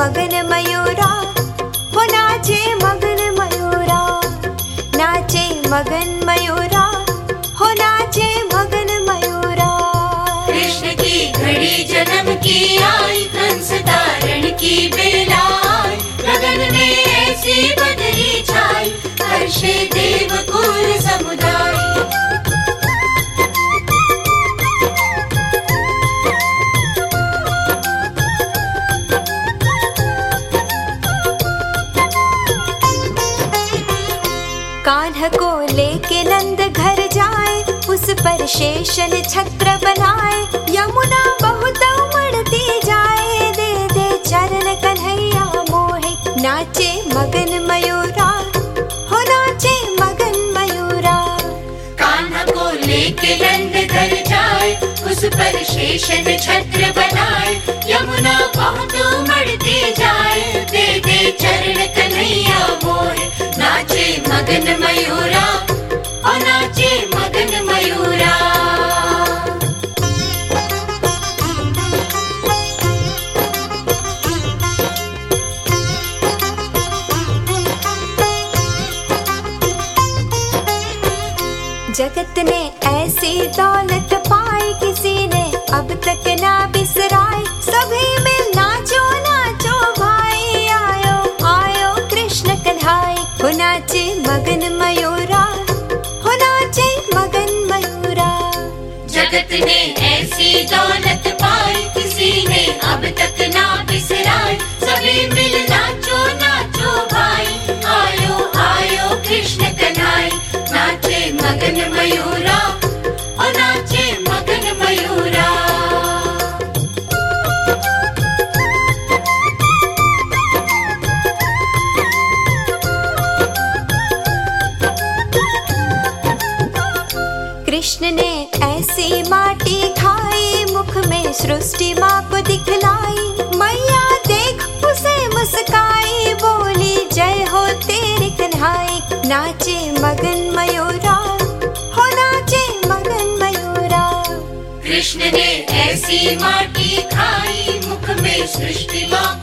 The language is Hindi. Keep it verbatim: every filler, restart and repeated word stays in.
मगन मयूरा, हो नाचे मगन मयूरा, नाचे मगन मयूरा, हो नाचे मगन मयूरा। कृष्ण की घड़ी जन्म की आई, कंस तारण की बेला आई, गगन में ऐसी बदरी छाई, हर्षे देव कुल समुदाय। कान्ह को लेके नंद घर जाए, उस पर शेषन छत्र बनाए, यमुना बहुत उमड़ती जाए, दे दे चरण कन्हैया मोहे, नाचे मगन मयूरा, हो नाचे मगन मयूरा। कान्हा को लेके नंद घर जाए, उस पर शेषन छत्र बनाए, यमुना बहुत उमड़ती जाए, दे दे चरण कन्हैया मोहे, नाचे मगन मयूरा, ओ नाचे मगन मयूरा। जगत ने ऐसी दौलत पाई, किसी ने अब तक ना बिसराई, सभी मिल नाचो नाचो भाई, आयो आयो कृष्ण कन्हाई, हो नाचे मगन मयूरा, हो नाचे मगन मयूरा। जगत ने ऐसी दौलत पाई, किसी ने अब तक ना बिसराई, सभी मिल नाचो नाचो भाई, आयो आयो कृष्ण कन्हाई, नाचे मगन मयूरा, ओ नाचे मगन मयूरा। कृष्ण ने ऐसी माटी खाई, मुख में सृष्टि माँ को दिखलाई, मैया देख उसे मुस्काई, बोली जय हो तेरे कन्हाई, नाचे मगन मयूरा, हो नाचे मगन मयूरा। कृष्ण ने ऐसी माटी खाई, मुख में सृष्टि माँ